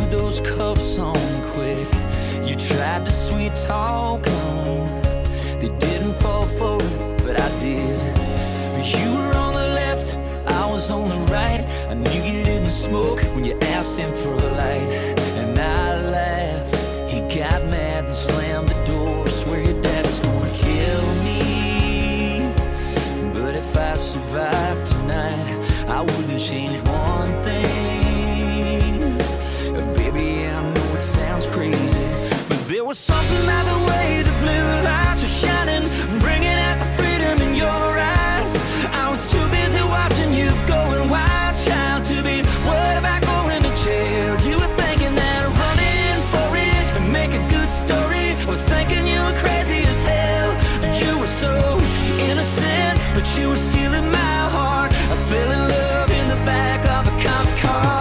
those cuffs on quick. You tried to sweet talk them. They didn't fall for it, but I did. You were on the left, I was on the right. I knew you didn't smoke when you asked him for a light. And I laughed, he got mad and slammed the door. Swear your daddy's gonna kill me, but if I survive tonight, I wouldn't change one thing. Baby, I know it sounds crazy, but there was something about the way the blue lights were shining, bringing out the freedom in your eyes. I was too busy watching you going wild, child, to be worried about going to jail. You were thinking that running for it and make a good story. I was thinking you were crazy as hell. You were so innocent, but you were stealing my heart. I fell in love in the back of a cop car.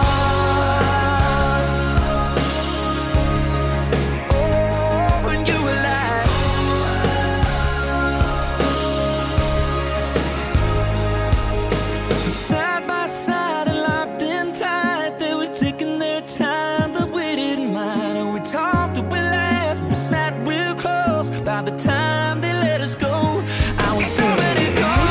By the time they let us go, I was already gone.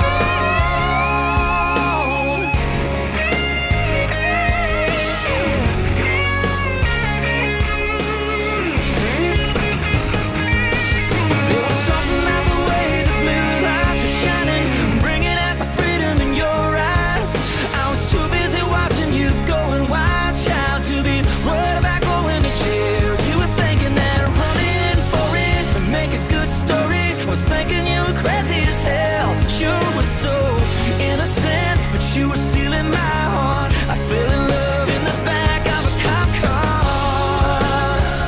There was something about the way the blue lights were shining, bringing out the freedom in your eyes. I was too busy watching you going wild, child, to be worried about going to jail. You were thinking that running for it and make a good story. I was thinking you were crazy as hell. You were so innocent, but you were stealing my heart. I fell in love in the back of a cop car.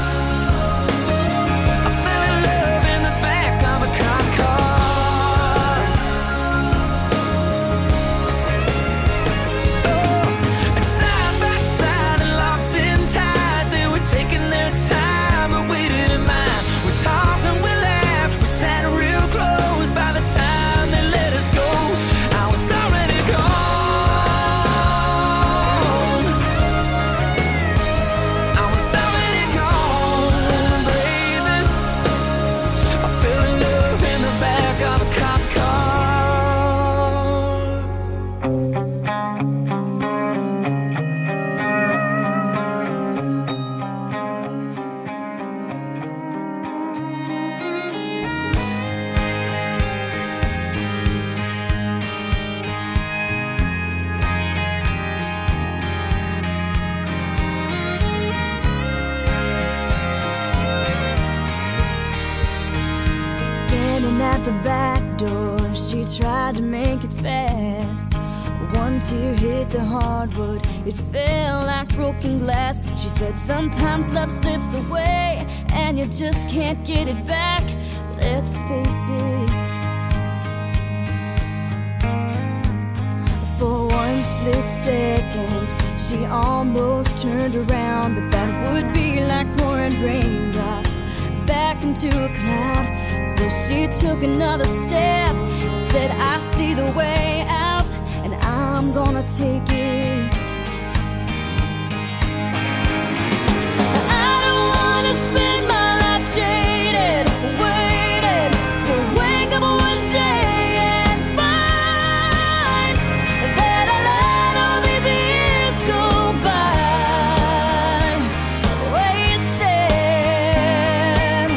I fell in love in the back of a cop car. Oh, and side by side and locked in tight, they were taking their time and waited in mine. We talked and we laughed, we sat real close. By the time they let us go, I was already gone. I was already gone, baby. I fell in love in the back of a cop car. Standing at the back door, she tried to make it fast. One tear hit the hardwood, it fell like broken glass. She said sometimes love slips away and you just can't get it back. Let's face it. For one split second, she almost turned around, but that would be like pouring raindrops back into a cloud. So she took another step and said, I see the way out, and I'm gonna take it. I don't wanna spend my life jaded, waiting to wake up one day and find that I let all these years go by wasted.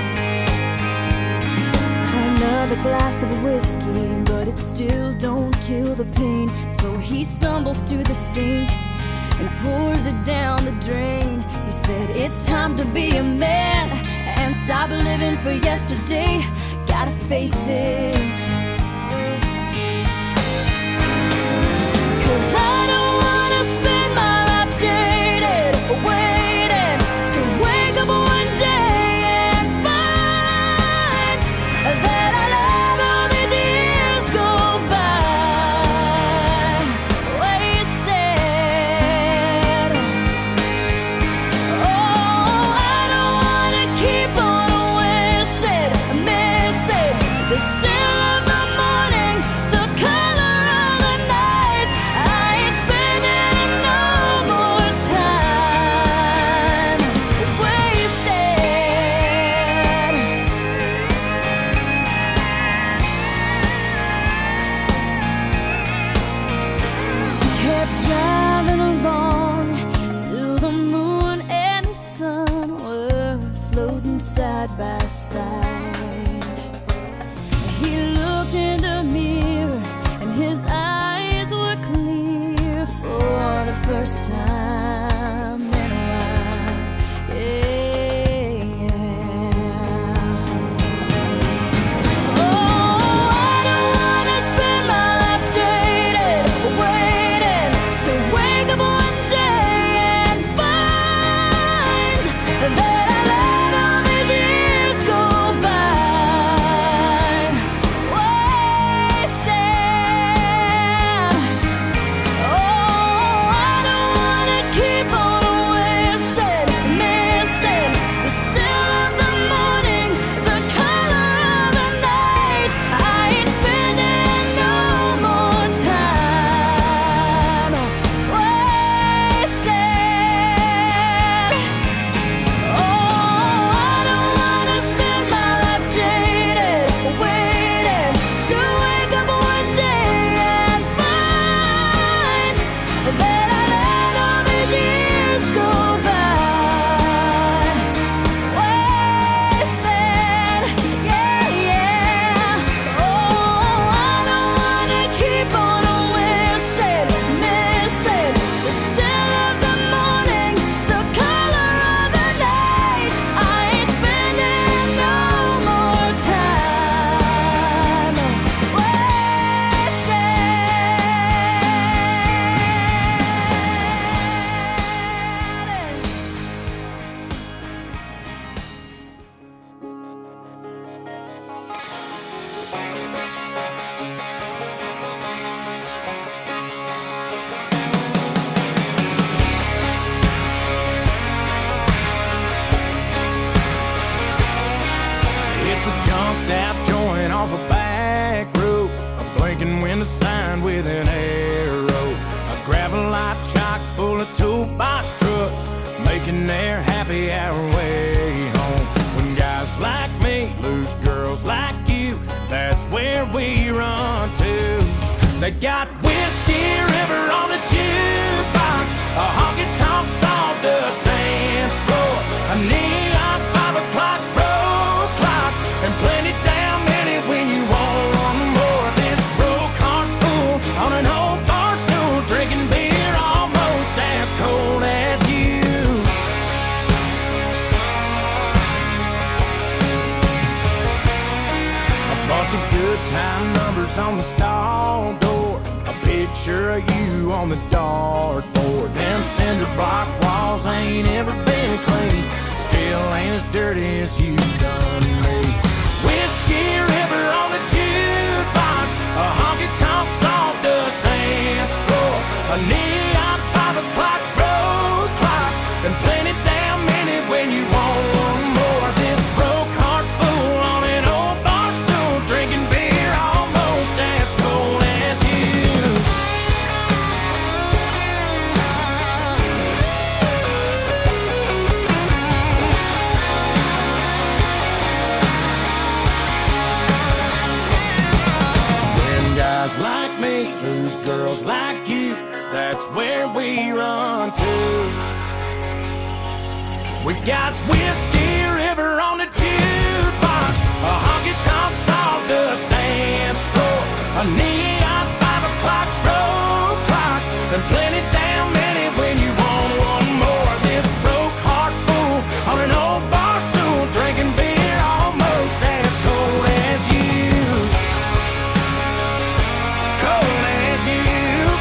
Another glass of whiskey, but it still don't kill the pain. So he stumbles to the sink and pours it down the drain. He said, it's time to be a man and stop living for yesterday. Gotta face it. 'Cause I don't wanna spend my life jaded, waiting to wake up one day and find that I let all these years go by wasted. Oh, I don't wanna keep on wishing, missing the still of my inside. He looked in the mirror and his eyes were clear for the first time in a while. Yeah. Oh, I don't wanna spend my life jaded, waiting to wake up one day and find that I let all these years go by wasted. Oh, I don't wanna keep on wishing, missing the still of the morning, the color of the night. I ain't spending no more time wasted. Oh, I don't wanna spend my life jaded, waiting to wake up one day and find that I let all these years go by wasted. Yeah, yeah. Oh, I don't wanna keep on wishing, missing the still of the morning, the color of the night. I ain't spending no more time wasted. It's a jumped out joint off a back road, a blinking window sign with an arrow, a gravel-lot chock full of toolbox trucks, making their happy hour way home. When guys like me lose girls like you, that's where we run to. They got Whiskey River on the jukebox, a honky-tonk sawdust dance floor, a neon 5 o'clock road clock, and plenty damn many when you want more. This broke heart fool on an old bar stool, drinking beer almost as cold as you. A bunch of good time numbers on the stall door, a picture of you on the dartboard. Them cinder block walls ain't ever been clean, still ain't as dirty as you done me. Whiskey River on the jukebox, a honky-tonk sawdust dance floor, a neon 5 o'clock road clock, and plenty damn many when you want more. This broke heart fool on an old bar stool, drinking beer almost as cold as you. When guys like me lose girls like you, that's where we run to. We got Whiskey River on the jukebox, a honky-tonk sawdust dance floor, a neon 5 o'clock road clock, and plenty damn many when you want one more. This broke heart fool on an old bar stool, drinking beer almost as cold as you. Cold as you.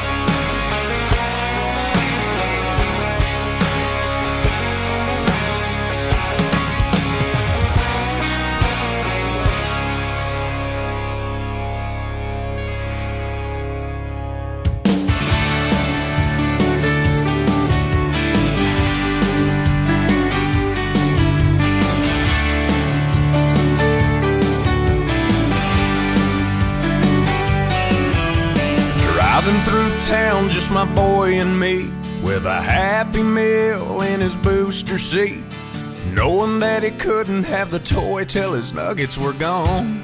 Driving through town, just my boy and me, with a Happy Meal in his booster seat, knowing that he couldn't have the toy till his nuggets were gone.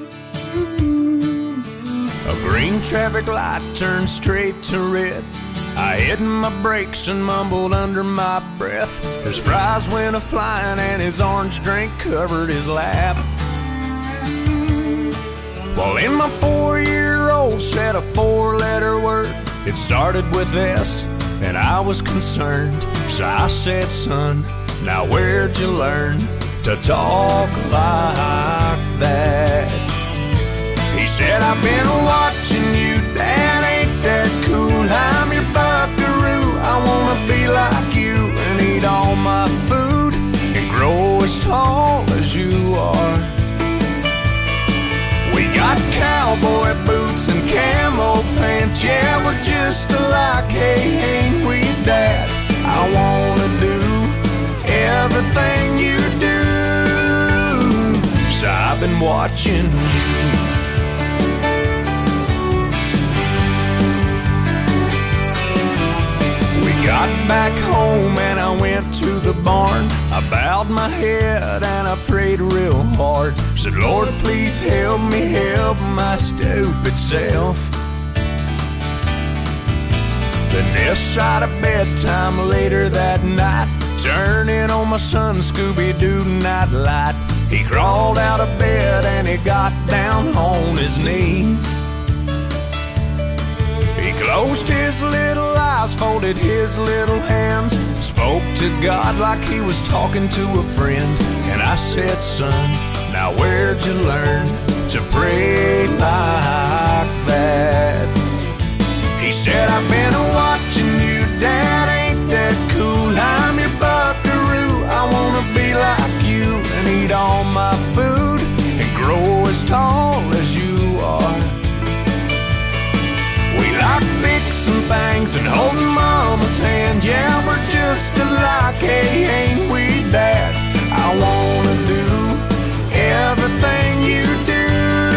A green traffic light turned straight to red. I hit my brakes and mumbled under my breath. His fries went a-flying and his orange drink covered his lap. Well, in my 4-year-old said a 4-letter word. It started with S, and I was concerned. So I said, son, now where'd you learn to talk like that? He said, I've been watching you, Dad, ain't that cool? I'm your buckaroo, I wanna be like you and eat all my food and grow as tall as you are. We got cowboy boots and camo pants, yeah, we're just alike, hey, ain't we, Dad? I wanna do everything you do, so I've been watching you. Got back home and I went to the barn. I bowed my head and I prayed real hard. Said, Lord, please help me help my stupid self. Then this side of bedtime later that night, turning on my son Scooby-Doo nightlight. He crawled out of bed and he got down on his knees. He closed his little eyes, folded his little hands, spoke to God like he was talking to a friend. And I said, son, now where'd you learn to pray like that? He said, I've been watching you, Dad, ain't that cool? I'm your buckaroo, I wanna be like you and eat all my food and grow as tall as you are. We like fixing things and holding Mama's hand. Yeah, we're just alike, hey, ain't we, Dad? I wanna do everything you do,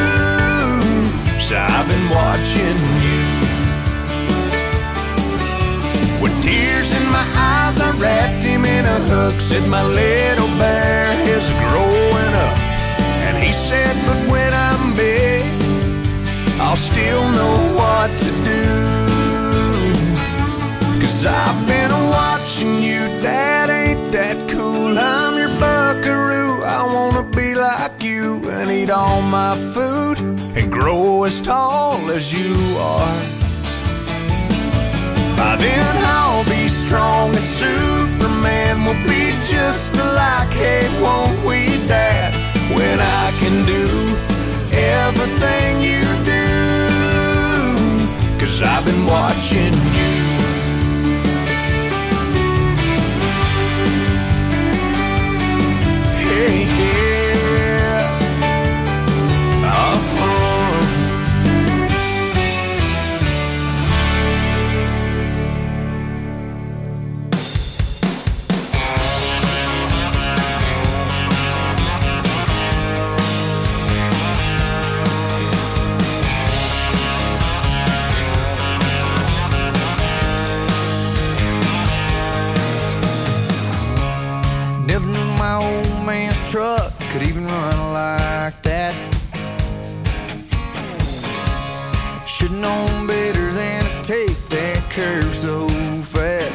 so I've been watching you. With tears in my eyes, I wrapped him in a hook. Said my little bear is growing up. And he said, but when I'm big, I'll still know what to do. 'Cause I've been watching you, Dad, ain't that cool? I'm your buckaroo, I wanna be like you and eat all my food and grow as tall as you are. By then I'll be strong as Superman, we'll be just alike, hey, won't we, Dad? When I can do everything you do, 'cause I've been watching you. Hey, yeah. Never knew my old man's truck could even run like that. Should've known better than to take that curve so fast.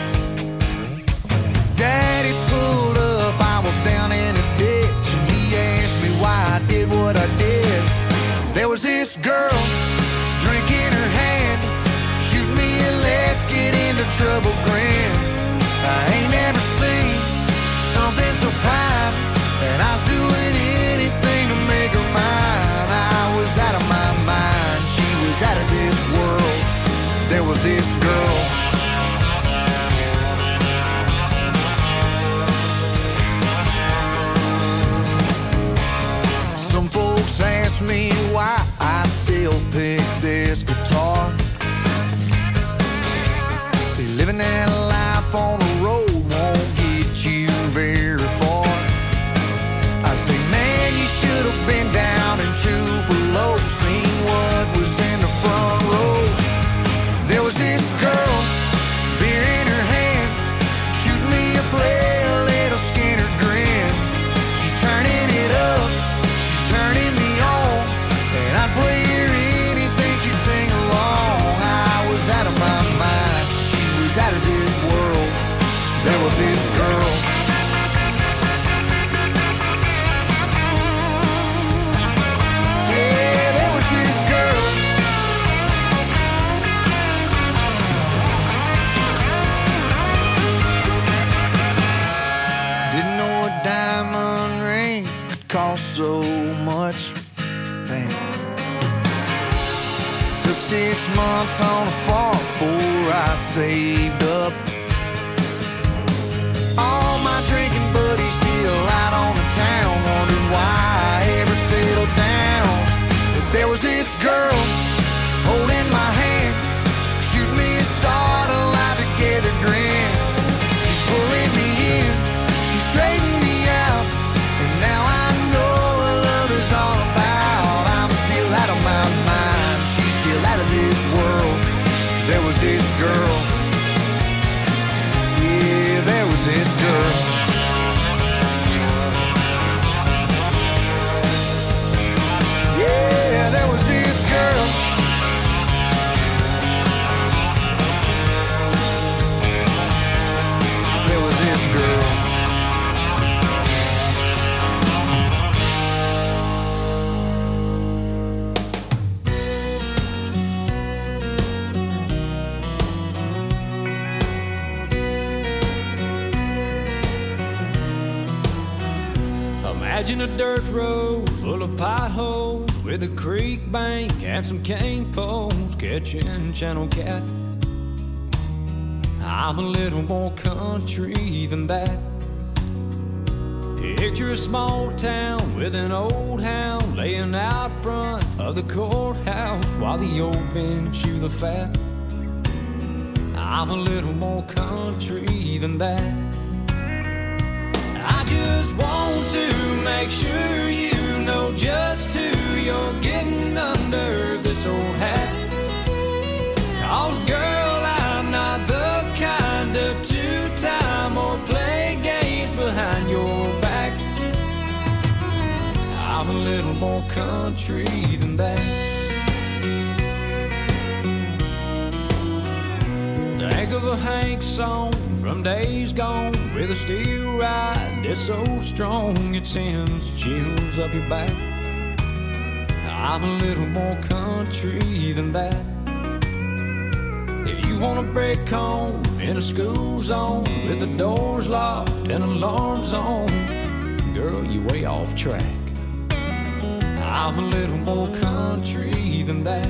Daddy pulled up, I was down in a ditch, and he asked me why I did what I did. There was this girl, drink in her hand, shoot me a let's get into trouble grin. I ain't never seen something so fine, and I was doing anything to make her mine. I was out of my mind, she was out of this world. There was this girl. Some folks ask me why I still pick this guitar. See, living that life on the road lost so much. Damn. Took 6 months on a farm before I saved up. All my drinking buddies still out on the town, wondering why I ever settled down. But there was this girl holding my hand, shooting me a start, a life together grin. She's pulling me in, she's straightening me out, and now I know what love is all about. I'm still out of my mind, she's still out of this world. There was this girl, yeah, there was this girl. Yeah, there was this girl. There was this girl. Imagine a dirt road full of potholes with a creek bank and some cane poles catching channel cat. I'm a little more country than that. Picture a small town with an old hound laying out front of the courthouse while the old men chew the fat. I'm a little more country than that. I just want to make sure you know just who you're getting under this old hat. 'Cause girl, I'm not the kind of two-time or play games behind your back. I'm a little more country than that. Think of a Hank song from days gone with a steel ride that's so strong it sends chills up your back. I'm a little more country than that. If you want a break home in a school zone with the doors locked and alarms on, girl, you way off track. I'm a little more country than that.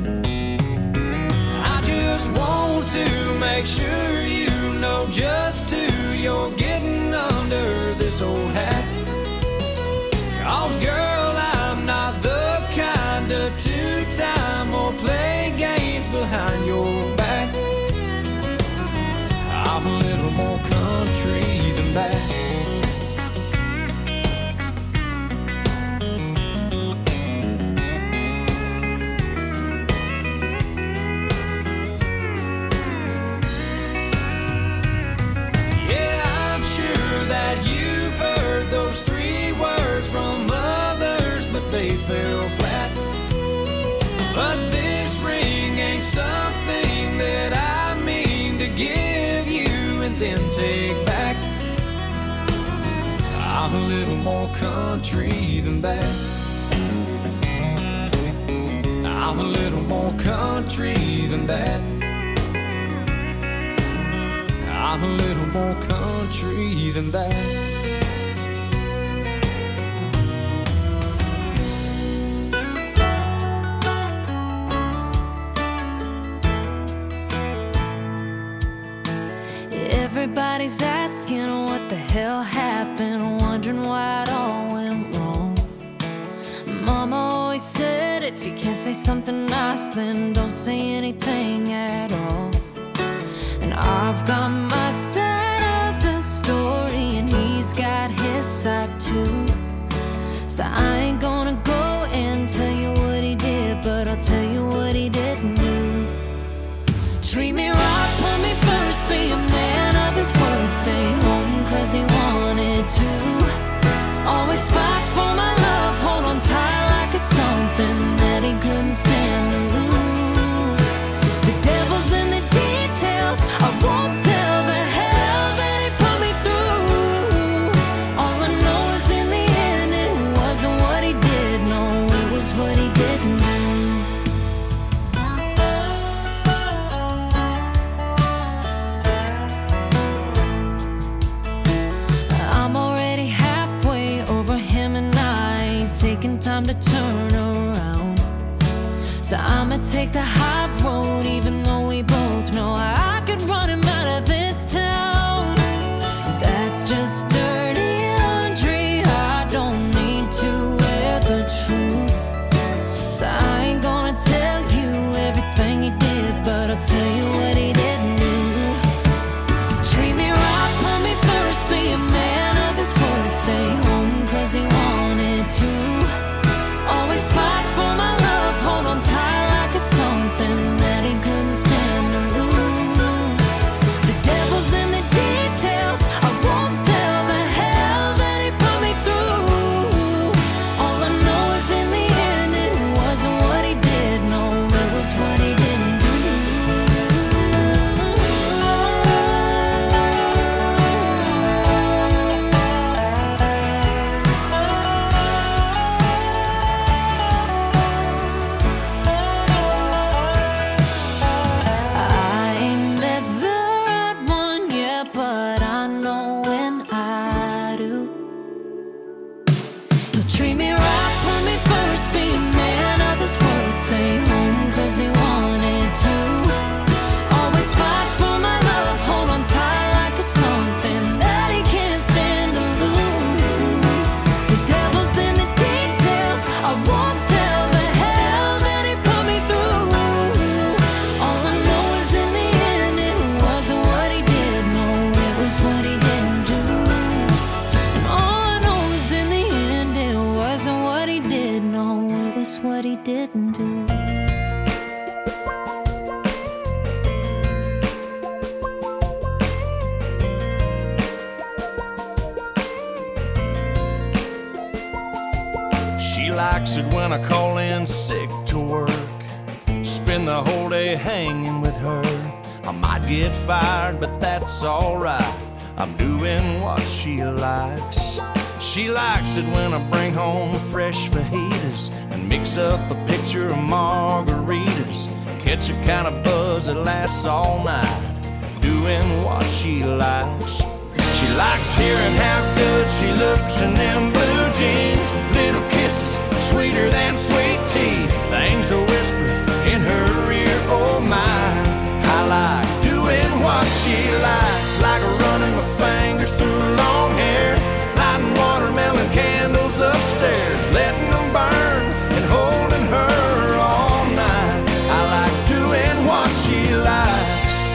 I just want to make sure you know just who you're getting under this old hat. 'Cause girl, I'm not the kind of two-time or play games behind your back. I'm a little more country than that. Those 3 words from others, but they fell flat. But this ring ain't something that I mean to give you and then take back. I'm a little more country than that. I'm a little more country than that. I'm a little more country than that. Everybody's asking what the hell happened, wondering why it all went wrong. Mama always said if you can't say something nice, then don't say anything at all. And I've got my side of the story and he's got his side too. So I ain't gonna go and tell you what he did, but I'll tell you what he didn't do. Treat me right, put me first, be a man of his word, stay home 'cause he wanted to. Always fight for my love, hold on tight like it's something that he couldn't stand to lose. The devil's in the details, I won't tell the hell that he put me through. All I know is in the end it wasn't what he time to turn around. So I'ma take the high road, even though we both know I could run him out of this town. That's just dirty laundry, I don't need to wear the truth. So I ain't gonna tell you everything he did, but I'll tell you what he didn't do. Treat me right, put me first, be a man of his word, stay home cause he wanted to. Always fight for my love, hold on tight like it's something that he couldn't stand to lose. The devil's in the details, I won't tell the hell that he put me through. All I know is in the end it wasn't what he did, no, it was what he didn't do. I ain't met the right one yet, but I know when I do. He'll treat me right, put me first, be a man of his word, stay home cause he wanted to. Always fight for my love, hold on tight like it's something that he can't stand to lose. The devil's in the details, I won't tell the hell that he put me through. All I know is in the end it wasn't what he did, no, it was what he didn't do. And all I know is in the end it wasn't what he did, no, it was what he didn't do. She likes it when I call in sick to work, spend the whole day hanging with her. I might get fired, but that's alright, I'm doing what she likes. She likes it when I bring home fresh fajitas and mix up a picture of margaritas, catch a kind of buzz that lasts all night, doing what she likes. She likes hearing how good she looks in them blue jeans, little kisses sweeter than sweet tea, things a whisper in her ear, oh my. I like doing what she likes, like running my fingers through long hair, lighting watermelon candles upstairs, letting them burn and holding her all night. I like doing what she likes.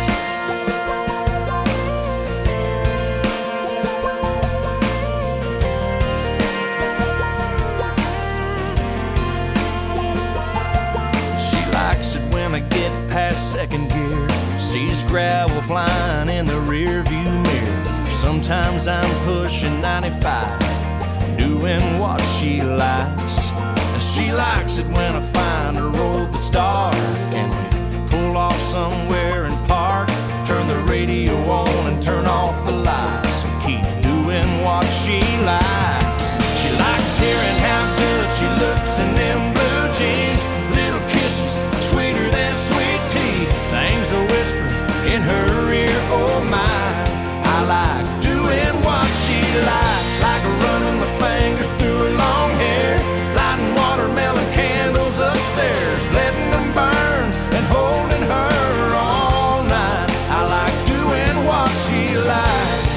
I get past second gear, sees gravel flying in the rear view mirror. Sometimes I'm pushing 95, doing what she likes. She likes it when I find a road that's dark and we pull off somewhere and park, turn the radio on and turn off the lights and keep doing what she likes. She likes hearing how good she looks in them blue jeans, little kisses sweeter than sweet tea, things a whisper in her ear, oh my. I like doing what she likes, like running my fingers through her long hair, lighting watermelon candles upstairs, letting them burn and holding her all night. I like doing what she likes.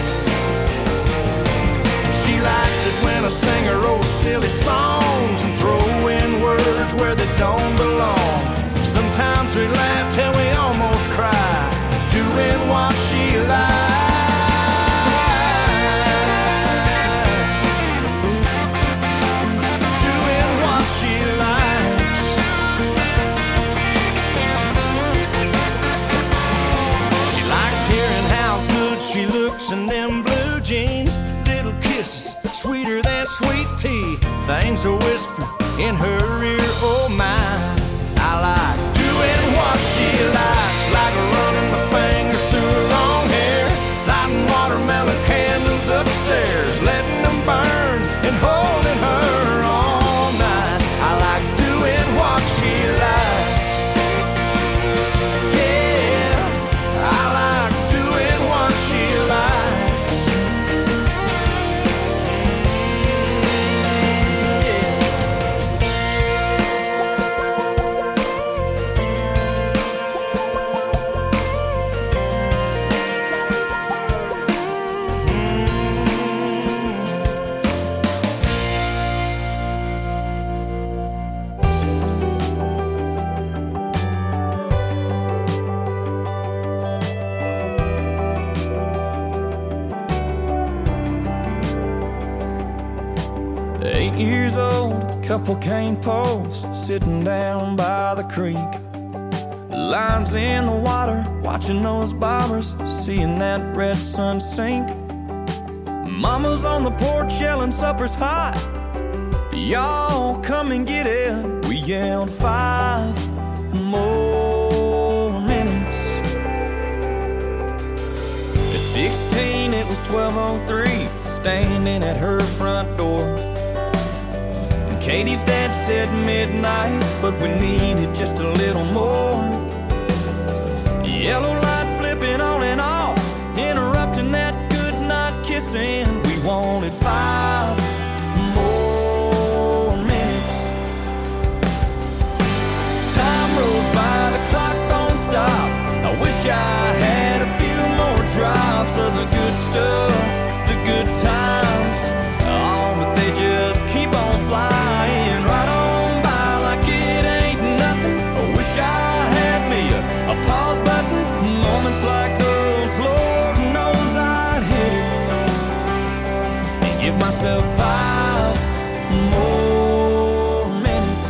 She likes it when I sing her old silly songs and throw in words where they don't belong. Sometimes we laugh till we almost cry, doing what she likes. Doing what she likes. She likes hearing how good she looks in them blue jeans, little kisses sweeter than sweet tea, things a whisper in her ear, oh my. I like doing what she likes, like running my fingers through her long hair, lighting watermelon candles upstairs, letting them burn and holding her all night. I like doing what she likes. Yeah, I like doing what she likes. Yeah. 8 years old, a couple cane posts sitting down by the creek. Lines in the water, watching those bobbers, seeing that red sun sink. Mama's on the porch yelling supper's hot. Y'all come and get it. We yelled 5 more minutes. At 16 it was 12:03, standing at her front door. And Katie's dad said midnight, but we needed just a little more. Yellow light flipping on and off, interrupting that good night kissing. We wanted 5 more minutes. Time rolls by, the clock don't stop. I wish I had a few more drops of the good stuff, the good times. Oh, but they just keep on flying right on by like it ain't nothing. I wish I had me a pause button. Moments like those, Lord knows I'd hit it and give myself 5 more minutes.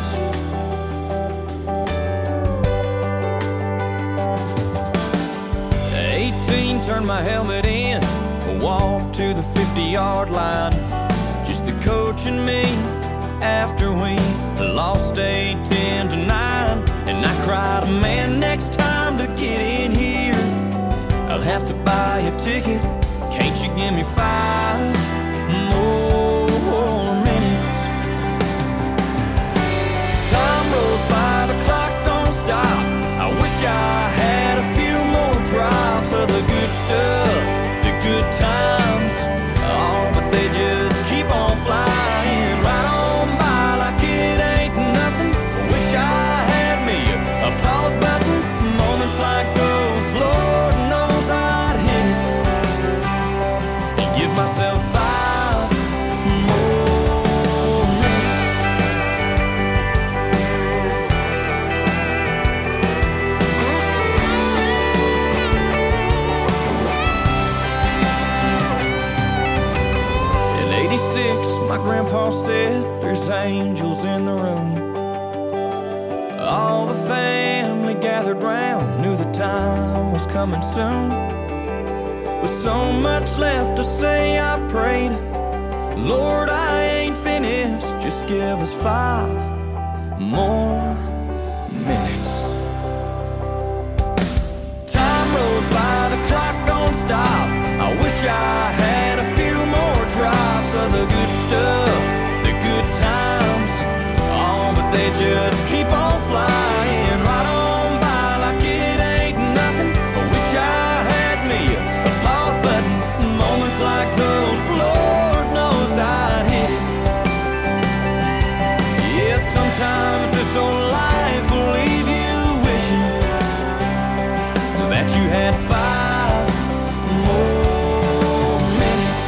18, turned my helmet in, walked to the 50-yard line. Just the coach and me after we lost 8-10-9. And I cried, man, next time to get in here I'll have to buy a ticket. Can't you give me 5 more minutes? Time rolls by, the clock don't stop. I wish I had a few more drops of the good stuff, the good times. Oh, but they just keep on flying right on by like it ain't nothing. Wish I had me a pause button. Moments like those, Lord knows I'd hit it and give myself 5 more minutes. In '86, my grandpa said there's angels in the room. All the family gathered round, knew the time was coming soon. With so much left to say, I prayed, Lord, I ain't finished, just give us 5 more minutes. Time rolls by, the clock don't stop. I wish I had a few more drops of the good stuff, the good times. Oh, but they just keep on flying right on by like it ain't nothing. I wish I had me a pause button. Moments like those, Lord knows I'd hit it. Yeah, sometimes this old life will leave you wishing that you had 5 more minutes.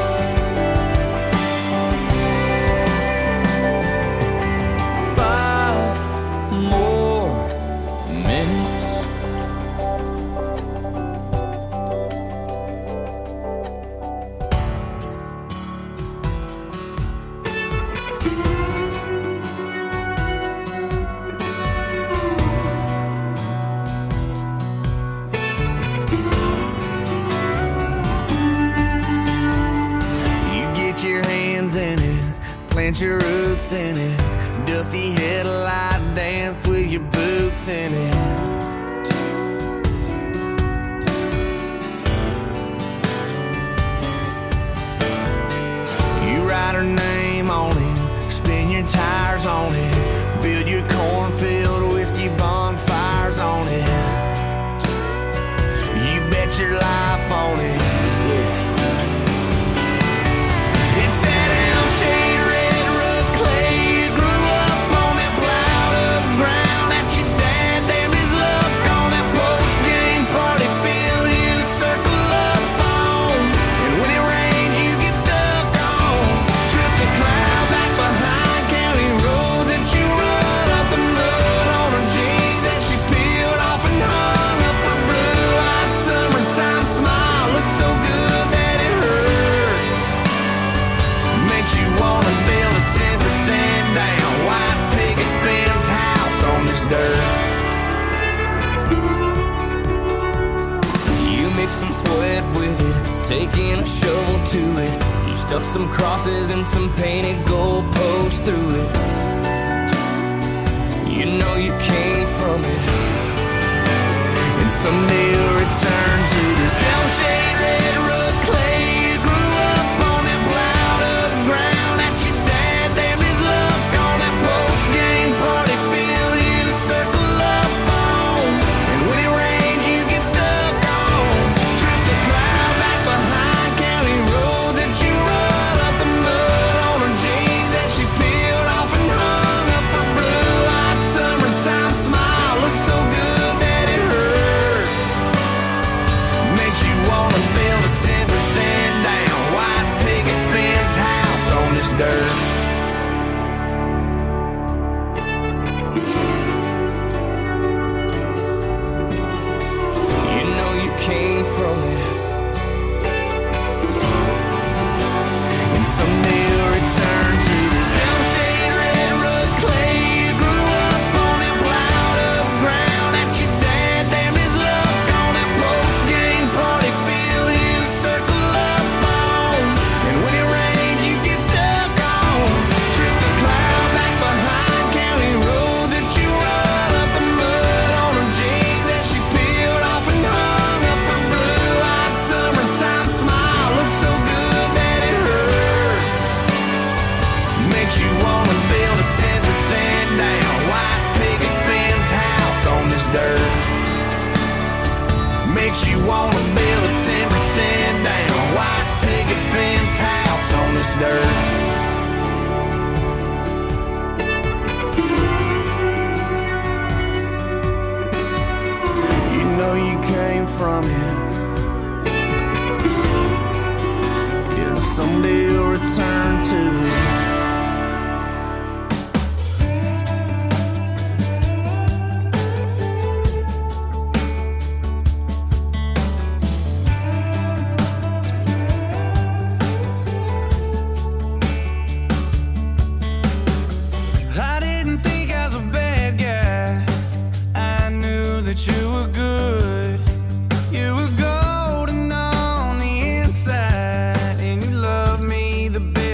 5 more minutes. You get your hands in it, plant your roots in it. Dusty headlight dance with your boots in it. You write her name on it, spin your tires on it, build your cornfield whiskey bonfires on it. You bet your life on it. It's that L-shaped red rust clay. You grew up on that plowed up ground that your dad damned his luck on. That post-game party field you circle up on. And when it rains you get stuck on. Trip the cloud back behind county roads that you run up the mud on her jeans that she peeled off and hung up her blue-eyed summertime smile. shovel to it. He stuck some crosses and some painted goalposts through it. You know you came from it, and someday you'll return to this L-shaped red rust clay. You grew up on that plowed up ground that your dad damned his luck on that post-game party field you circle up on. And when it rains you get stuck on. Trip the cloud back behind county roads that you run up the mud on her jeans that she peeled off and hung up her blue-eyed summertime smile. Looks so good that it hurts. Makes you wanna build a 10% down white picket fence house on this dirt. You know you came from it, and someday you'll return to this L-shaped red rust clay. You grew up on that plowed up ground that your dad damned his luck on that post-game party field you circle up on. And when it rains you get stuck on. Trip the cloud back behind county roads that you run up the mud on her jeans that she peeled off and hung up her blue-eyed summertime smile. Looks so good that it hurts. Makes you wanna build a 10% down white picket fence house on this dirt. Makes you wanna build a 10% down white picket fence house on this dirt. You know you came from it, and someday you'll return to it. I didn't think I was a bad guy. I knew that you were good. You were golden on the inside, and you loved me the best.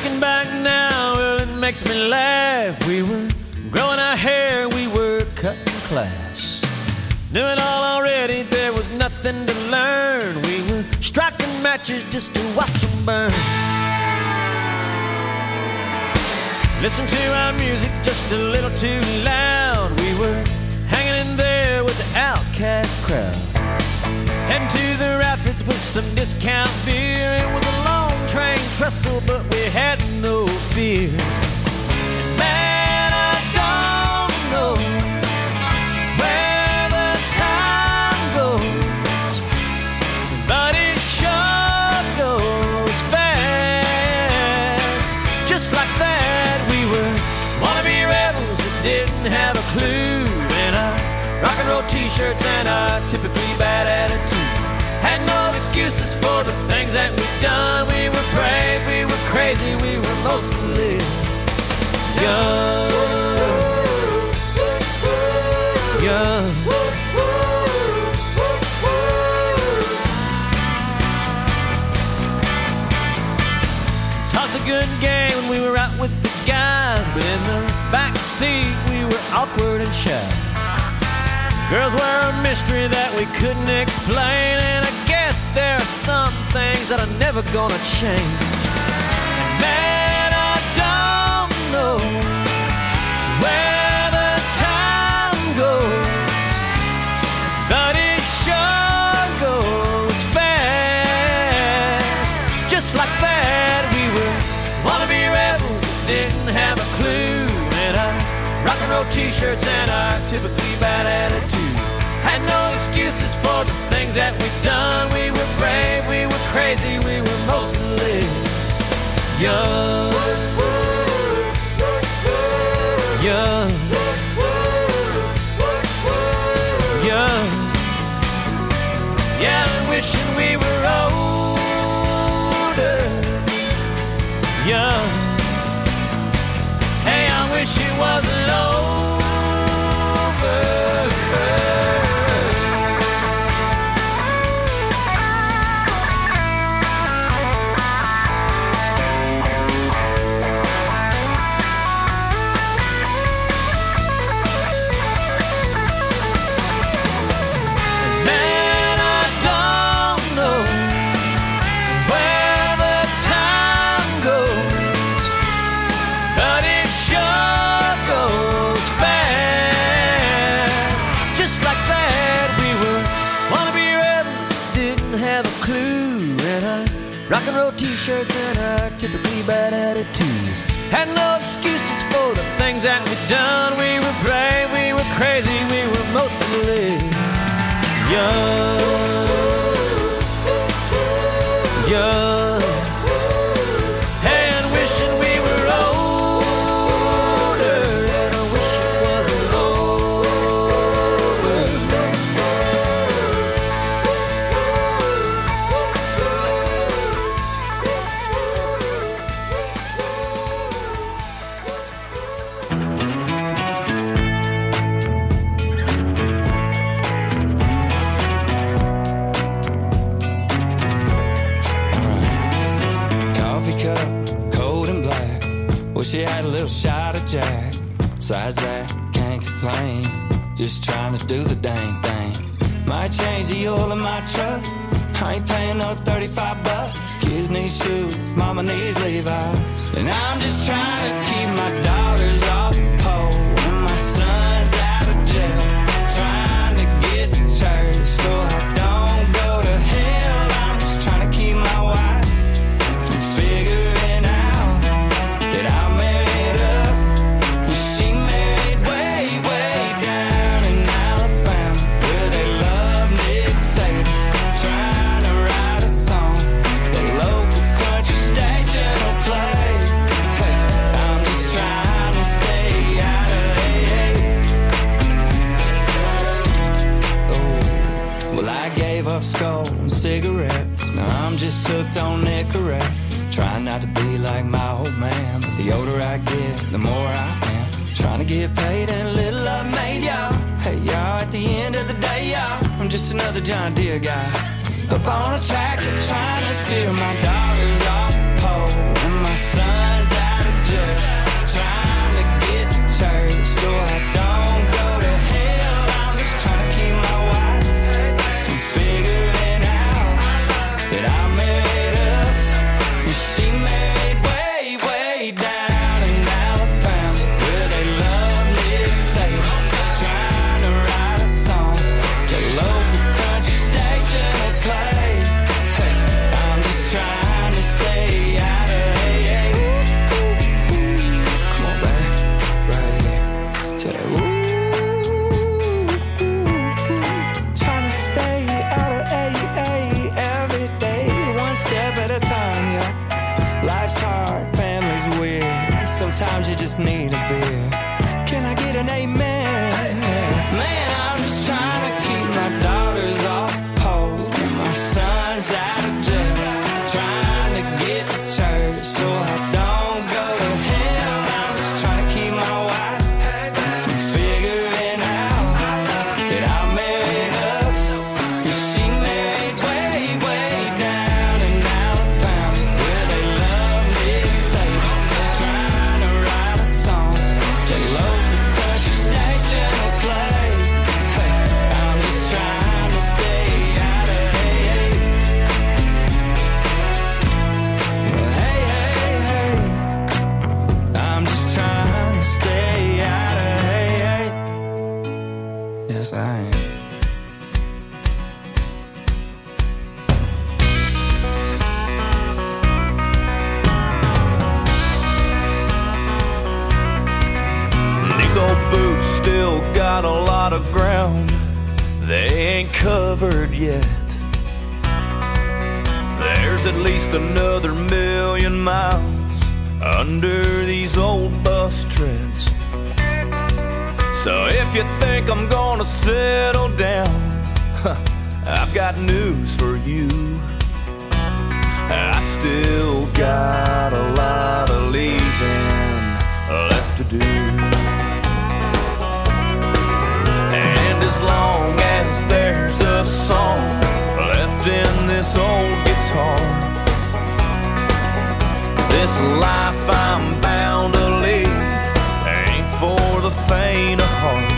Looking back now, well, it makes me laugh. We were growing our hair, we were cutting class. Knew it all already, there was nothing to learn. We were striking matches just to watch them burn. Listen to our music just a little too loud. We were hanging in there with the outcast crowd. Heading to the rapids with some discount beer. It was a long train trestle, but we had no fear. And man, I don't know where the time goes, but it sure goes fast. Just like that, we were wannabe rebels that didn't have a clue. And our rock and roll t-shirts and our typically bad attitude had no excuses for the things that we'd done. We were brave, we were crazy, we were mostly young. Young. Talked a good game when we were out with the guys, but in the back seat we were awkward and shy. Girls were a mystery that we couldn't explain, and I guess there are some things that are never gonna change. And man, I don't know where the time goes, but it sure goes fast. Just like that, we were wannabe rebels that didn't have a clue. And our rock and roll t-shirts and our typically bad attitude had no excuses for the things that we've done. We were brave, we were crazy, we were mostly young. Young. Young. Yeah, I'm wishing we were older. Young. Hey, I wish it wasn't over. Rock and roll t-shirts and our typically bad attitudes had no excuses for the things that we'd done. We were brave, we were crazy, we were mostly young. Young. Hey, and wishing we were older, and I wish it wasn't She had a little shot of Jack. Besides that, can't complain. Just trying to do the dang thing. Might change the oil in my truck. I ain't paying no $35. Kids need shoes, mama needs Levi's. And I'm just trying to keep my daughters off the pole and my son's out of jail. Trying to get to church so I don't go to hell. I'm just trying to keep my wife from figuring out that I'm married up. And she married way, way down in Alabama, where they love Nick Saban. Trying to write a song that local country station will play. Hey, I'm just trying to stay out of AA. Oh, well, I gave up skull and cigarettes. Now I'm just hooked on Nicorette. Trying not to be like my old man, but the older I get, the more I am. Trying to get paid and a little love made, y'all. Hey, y'all, at the end of the day, y'all, I'm just another John Deere guy. Up on a tractor, trying to steer my daughters off the pole and my son sometimes you just need a beer. Can I get an amen? Man, I'm just trying to keep my daughters off hold and my sons out of jail. Trying to get to church so I don't go to hell. I'm just trying to keep my wife from figuring out that I married up. Yeah, she married way, way down in Alabama, where they love mixtapes. Trying to write a song that local country station will play. Hey, I'm just trying to stay out of AA. Well, hey, hey, hey, I'm just trying to stay out of AA. Yes, I am. These old boots still got a lot of ground they ain't covered yet. There's at least another 1,000,000 miles under these old bus treads. So if you think I'm gonna settle down, I've got news for you. I still got a lot of leaving left to do. And as long as there's a song left in this old guitar, this life I'm bound to lead ain't for the faint of heart.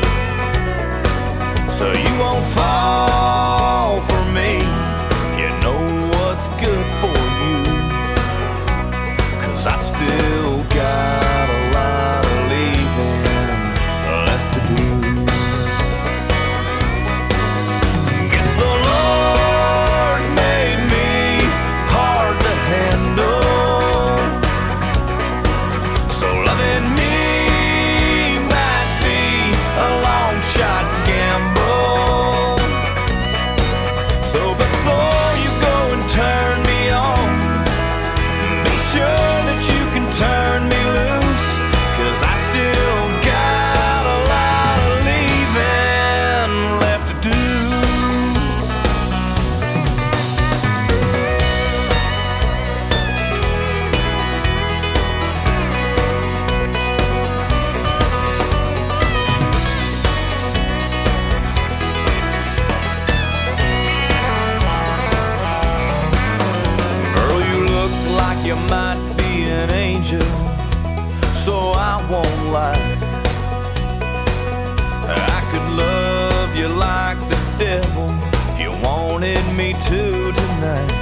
So you won't fall for me, you know what's good for you. 'Cause I still got a lot of leaving left to do. Guess the Lord made me hard to handle, so loving me might be a long shot gamble. So before you go and turn me on, be sure that you can turn me loose. 'Cause I still got a lot of leaving left to do. Girl, you look like you might be an angel, so I won't lie. I could love you like the devil if you wanted me to tonight.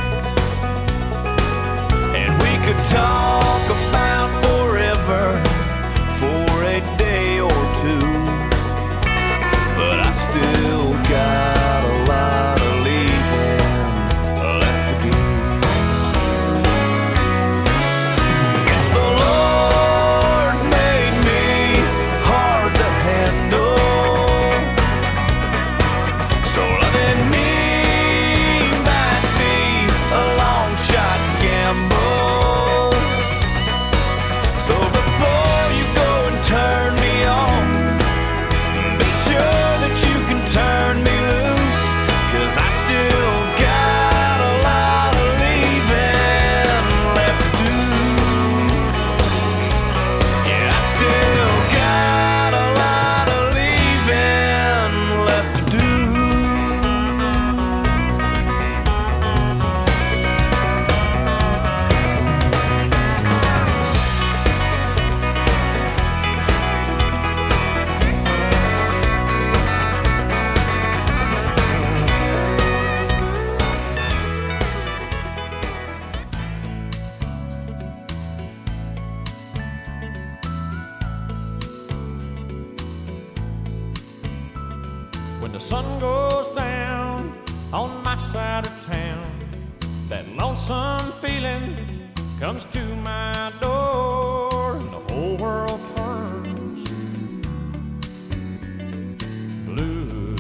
And we could talk about forever for a day or two. But I still got a lot of leaving left to do. Guess the Lord made me hard to handle, so loving me might be a long shot gamble. So before you go and turn me on, be sure that you can turn me loose. 'Cause I still got a lot of leaving left to do. Yeah, I still got a lot of leaving left to do. When the sun goes down on my side of town, that lonesome feeling comes to my door, and the whole world turns blue.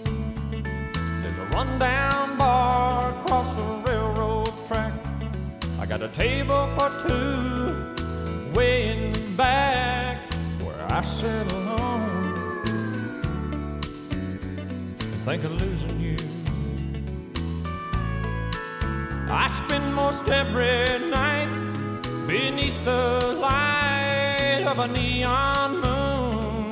There's a rundown bar across the railroad track I got a table for two way in the back where I sit alone and think of losing you. I spend most every night beneath the light of a neon moon.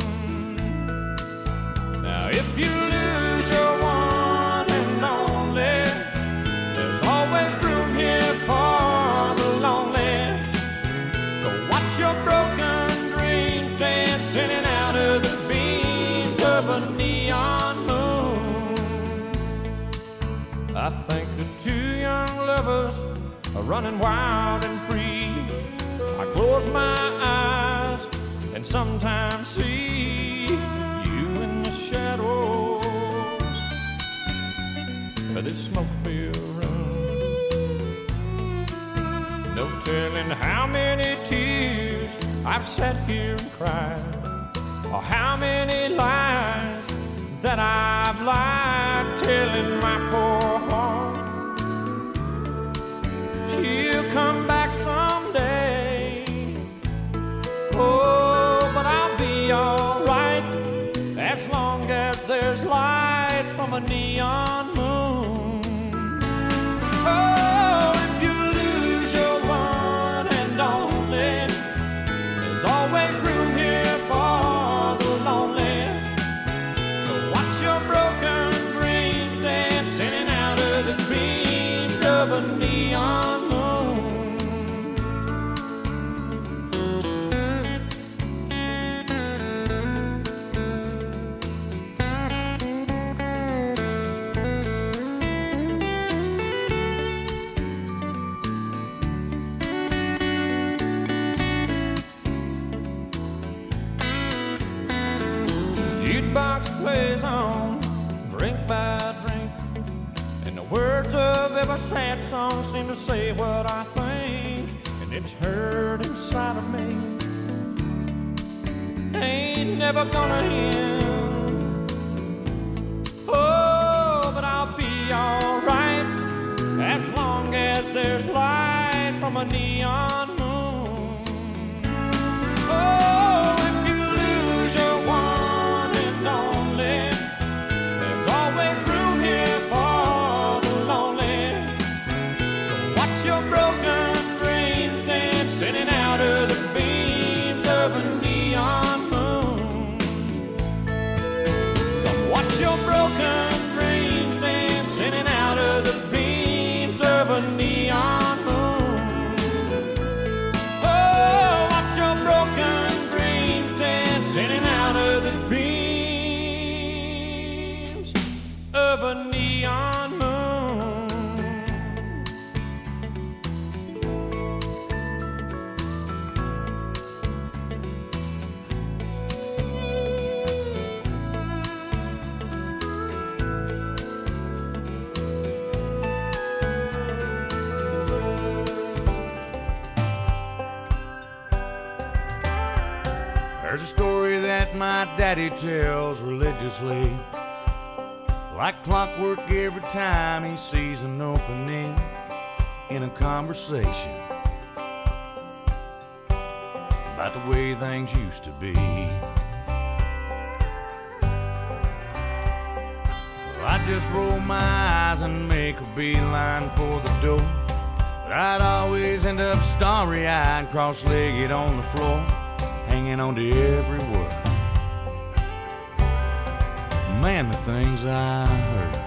Now if you lose your one and only, there's always room here for the lonely to watch your broken dreams dance in and out of the beams of a neon moon. I think of two young lovers are running wild and free. I close my eyes and sometimes see you in the shadows of this smoke-filled room. No telling how many tears I've sat here and cried, or how many lies that I've lied, telling my poor heart she'll come back someday. Oh, but I'll be alright as long as there's light from a neon moon. Oh, if you lose your one and only, there's always room here for the lonely to watch your broken dreams dance in and out of the beams of a neon moon. Jukebox plays on, drink by drink, and the words of every sad song seem to say what I think, and it's heard inside of me. Ain't never gonna end. Oh, but I'll be alright as long as there's light from a neon moon. Oh, if you lose your one and only, there's always room here for the lonely to watch your broken dreams dance in and out of the beams of a neon moon. Come watch your broken dreams dance in and out of the beams of a neon moon. Oh, watch your broken dreams dance in and out of the beams of a neon moon. There's a story that my daddy tells religiously, like clockwork every time he sees an opening in a conversation about the way things used to be. Well, I'd just roll my eyes and make a beeline for the door, but I'd always end up starry-eyed, cross-legged on the floor, hanging on to every word. Man, the things I heard.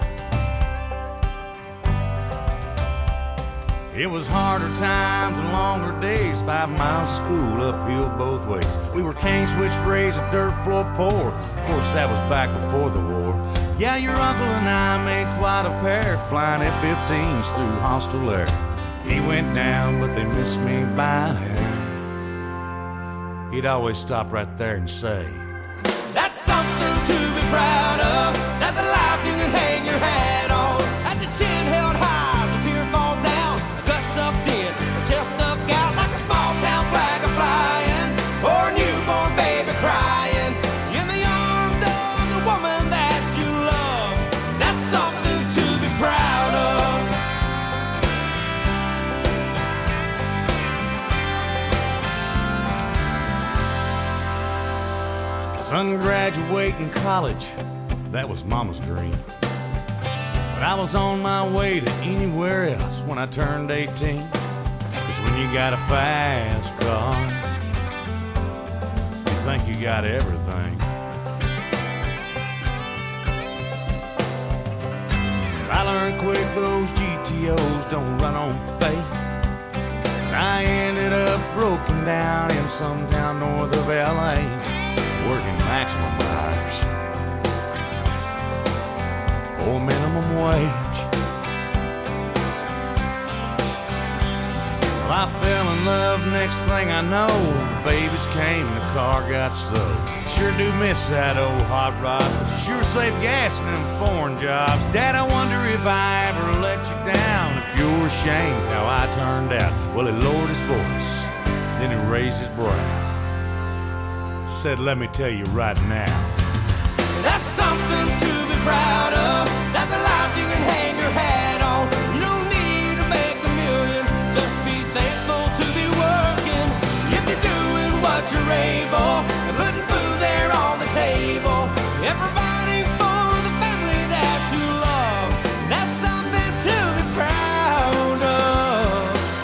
It was harder times and longer days, 5 miles of school uphill both ways. We were cane switch raised, a dirt floor poor. Of course, that was back before the war. Yeah, your uncle and I made quite a pair, flying F-15s through hostile air. He went down, but they missed me by a hair. He'd always stop right there and say, That's something to be proud of. That's a life you can hang your hat on. That's your chin held high as a tear falls down. Gut sucked in, chest stuck out like a small town flag flying, or a newborn baby crying in the arms of the woman that you love. That's something to be proud of. Son graduating college, that was Mama's dream. But I was on my way to anywhere else when I turned 18. 'Cause when you got a fast car, you think you got everything. I learned quick those GTOs don't run on faith. And I ended up broken down in some town north of LA, working maximum hours for minimum wage. Well, I fell in love, next thing I know, the babies came and the car got sold. Sure do miss that old hot rod, but you sure save gas in them foreign jobs. Dad, I wonder if I ever let you down. If you're ashamed how I turned out. Well, he lowered his voice, then he raised his brow. Said, let me tell you right now, that's something to be proud of. That's a life you can hang your hat on. You don't need to make a million, just be thankful to be working. If you're doing what you're able, and putting food there on the table, and providing for the family that you love, that's something to be proud of.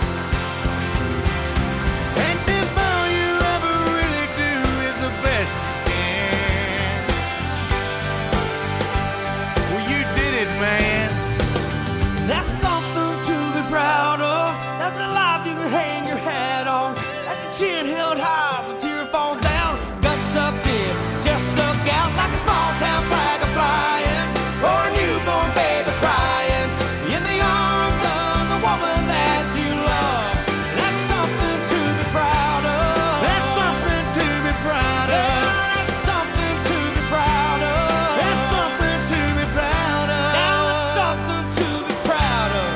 and if all you ever really do is the best you can, well, you did it, man. That's something to be proud of. That's a life you can hang your hat on. That's a chin held high, the tear falls down. Guts up in, just stuck out like a small town flag a flying, or a newborn baby crying in the arms of the woman that you love. That's something to be proud of. That's something to be proud of. Yeah, that's something to be proud of. That's something to be proud of. Now it's something to be proud of.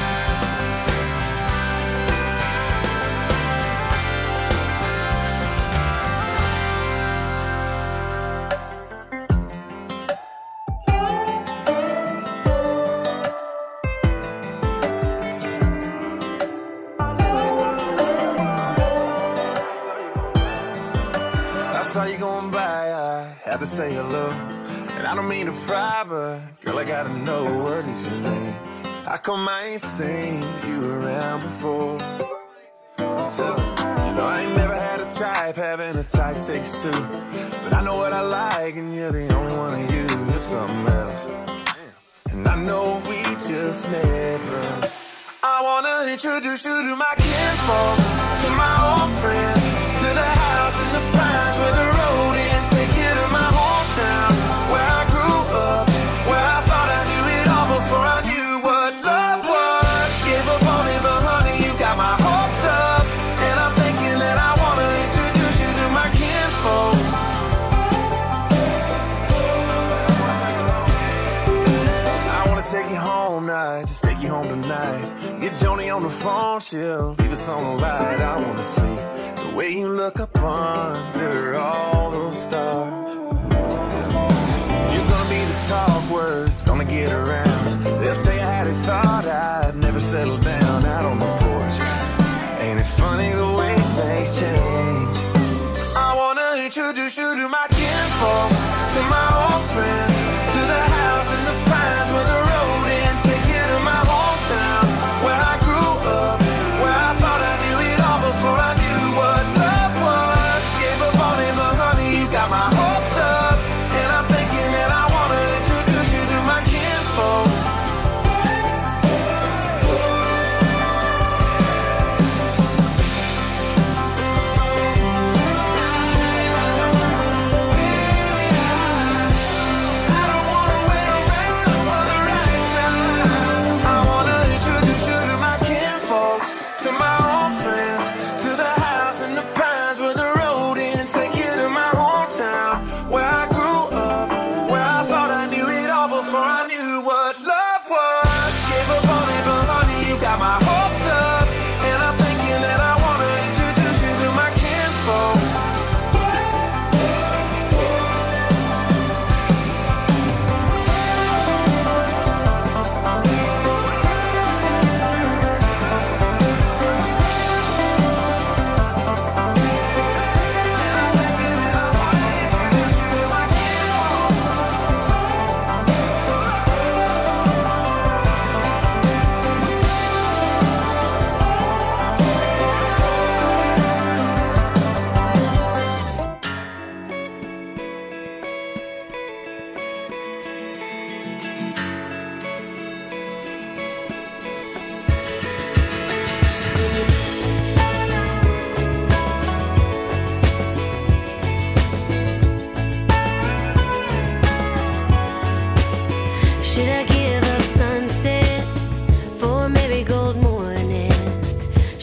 I saw you going by, I had to say hello. And I don't mean to pry, but girl, I gotta know, what is your name? How come I ain't seen you around before? So, you know, I ain't never had a type, having a type takes two. But I know what I like, and you're the only one of you, you're something else. And I know we just met, but I wanna introduce you to my kinfolks, to my old friends, to the house in the pines where the road ends. Take you to my hometown, where I grew up, where I thought I knew it all before I knew what love was. Gave up on it, but honey, you got my hopes up. And I'm thinking that I wanna introduce you to my kinfolks. I wanna take you home night, just take you home tonight. Get Joni on the phone, she'll leave us on the light. I wanna see the way you look up under all those stars. You're gonna be the talk words, gonna get around. They'll tell you how they thought I'd never settle down out on the porch. Ain't it funny the way things change? I wanna introduce you to my kinfolks, to my old friends, to the house in the pines where the road ends. Take you to my hometown, where I grew up, where I thought I knew it all before I knew what love was. Gave up on it, but honey, you got my hopes up. And I'm thinking that I wanna introduce you to my kinfolks.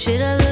Should I